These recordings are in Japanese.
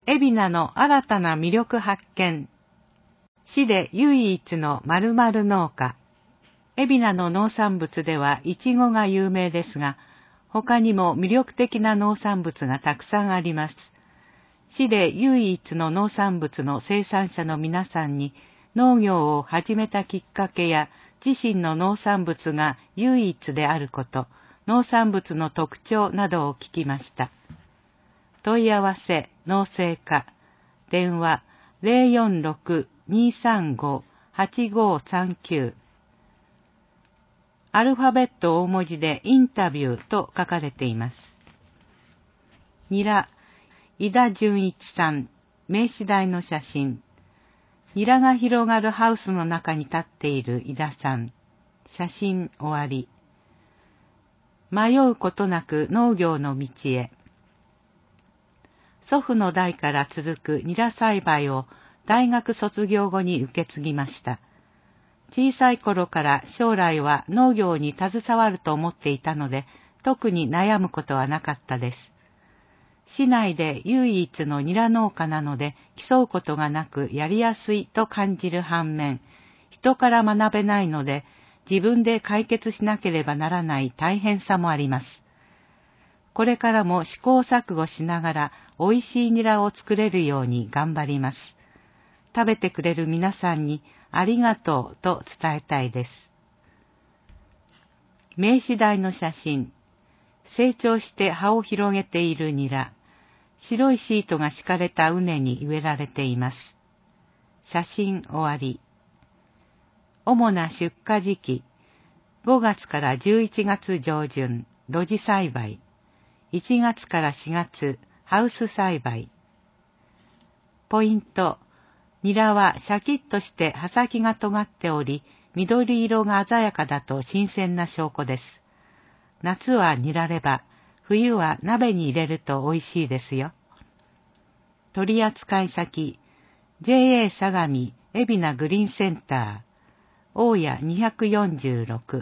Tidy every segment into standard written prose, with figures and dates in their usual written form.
海老名の新たな魅力発見。市で唯一の〇〇農家。海老名の農産物ではイチゴが有名ですが、他にも魅力的な農産物がたくさんあります。市で唯一の農産物の生産者の皆さんに農業を始めたきっかけや自身の農産物が唯一であること、農産物の特徴などを聞きました。問い合わせ、農政課、電話046-235-8539。アルファベット大文字でインタビューと書かれています。ニラ、井田純一さん、名刺台の写真。ニラが広がるハウスの中に立っている井田さん。写真終わり。迷うことなく農業の道へ。祖父の代から続くニラ栽培を大学卒業後に受け継ぎました。小さい頃から将来は農業に携わると思っていたので、特に悩むことはなかったです。市内で唯一のニラ農家なので、競うことがなくやりやすいと感じる反面、人から学べないので、自分で解決しなければならない大変さもあります。これからも試行錯誤しながら美味しいニラを作れるように頑張ります。食べてくれる皆さんにありがとうと伝えたいです。名刺台の写真。成長して葉を広げているニラ。白いシートが敷かれた畝に植えられています。写真終わり。主な出荷時期。5月から11月上旬、露地栽培。1月から4月、ハウス栽培。ポイント。ニラはシャキッとして葉先が尖っており、緑色が鮮やかだと新鮮な証拠です。夏はニラレバ、冬は鍋に入れると美味しいですよ。取扱先、JA 相模海老名グリーンセンター、大谷246。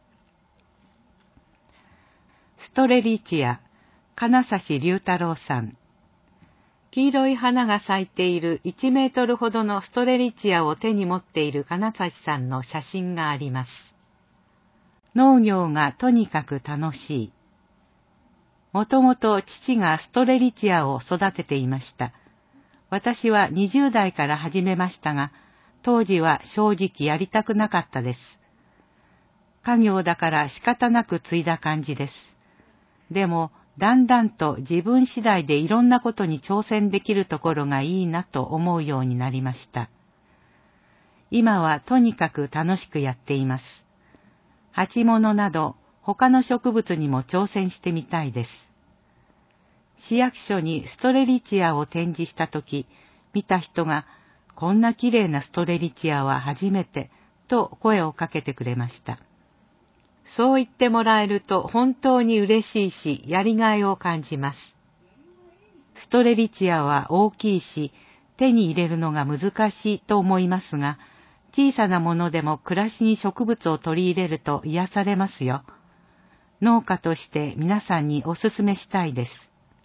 ストレリチア、金指龍太郎さん。黄色い花が咲いている1メートルほどのストレリチアを手に持っている金指さんの写真があります。農業がとにかく楽しい。もともと父がストレリチアを育てていました。私は20代から始めましたが、当時は正直やりたくなかったです。家業だから仕方なく継いだ感じです。でも、だんだんと自分次第でいろんなことに挑戦できるところがいいなと思うようになりました。今はとにかく楽しくやっています。鉢物など他の植物にも挑戦してみたいです。市役所にストレリチアを展示したとき、見た人がこんな綺麗なストレリチアは初めてと声をかけてくれました。そう言ってもらえると本当に嬉しいし、やりがいを感じます。ストレリチアは大きいし、手に入れるのが難しいと思いますが、小さなものでも暮らしに植物を取り入れると癒されますよ。農家として皆さんにお勧めしたいです。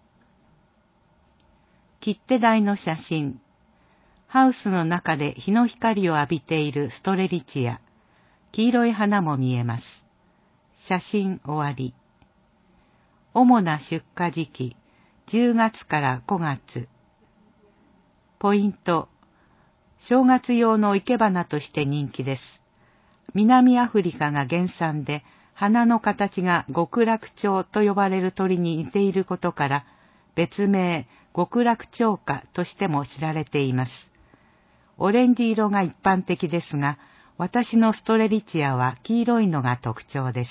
切手台の写真。ハウスの中で日の光を浴びているストレリチア。黄色い花も見えます。写真終わり。主な出荷時期、10月から5月。ポイント、正月用の生け花として人気です。南アフリカが原産で、花の形が極楽鳥と呼ばれる鳥に似ていることから、別名極楽鳥花としても知られています。オレンジ色が一般的ですが、私のストレリチアは黄色いのが特徴です。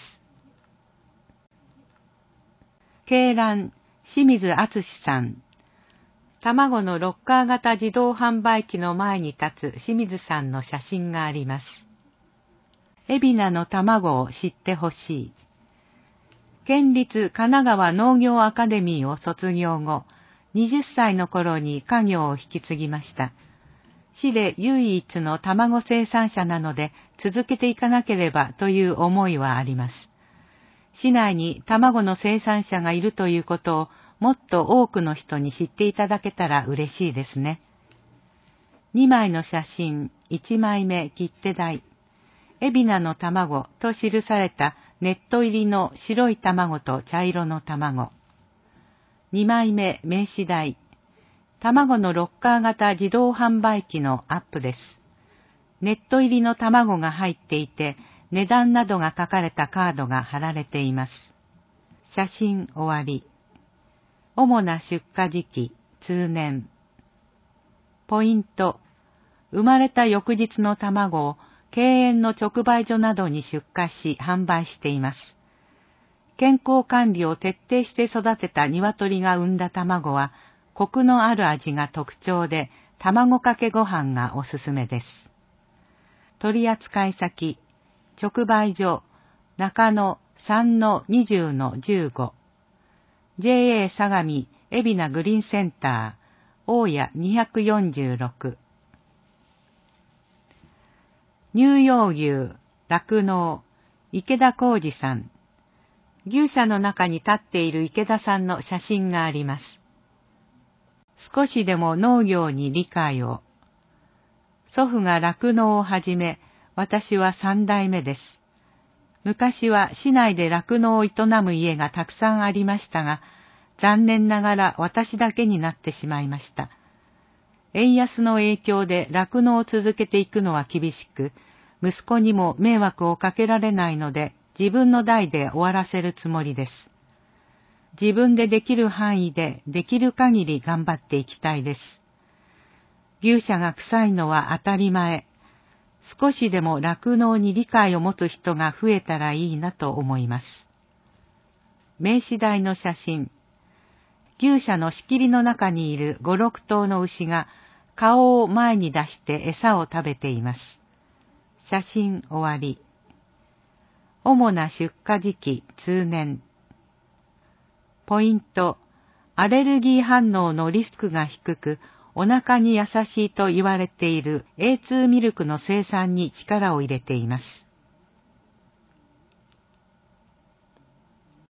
鶏卵、清水敦さん。卵のロッカー型自動販売機の前に立つ清水さんの写真があります。海老名の卵を知ってほしい。県立神奈川農業アカデミーを卒業後、20歳の頃に家業を引き継ぎました。市で唯一の卵生産者なので続けていかなければという思いはあります。市内に卵の生産者がいるということをもっと多くの人に知っていただけたら嬉しいですね。2枚の写真、1枚目切手台、海老名の卵と記されたネット入りの白い卵と茶色の卵。2枚目名刺台、卵のロッカー型自動販売機のアップです。ネット入りの卵が入っていて、値段などが書かれたカードが貼られています。写真終わり。主な出荷時期、通年。ポイント。生まれた翌日の卵を敬遠の直売所などに出荷し販売しています。健康管理を徹底して育てた鶏が産んだ卵は、コクのある味が特徴で、卵かけご飯がおすすめです。取扱先、直売所、中野 3-20-15、JA 相模海老名グリーンセンター、大谷246。乳幼牛、酪農、池田浩二さん。牛舎の中に立っている池田さんの写真があります。少しでも農業に理解を。祖父が酪農を始め、私は3代目です。昔は市内で酪農を営む家がたくさんありましたが、残念ながら私だけになってしまいました。円安の影響で酪農を続けていくのは厳しく、息子にも迷惑をかけられないので、自分の代で終わらせるつもりです。自分でできる範囲でできる限り頑張っていきたいです。牛舎が臭いのは当たり前。少しでも酪農に理解を持つ人が増えたらいいなと思います。名刺台の写真。牛舎の仕切りの中にいる5、6頭の牛が顔を前に出して餌を食べています。写真終わり。主な出荷時期、通年。ポイント。アレルギー反応のリスクが低く、お腹に優しいと言われている A2 ミルクの生産に力を入れています。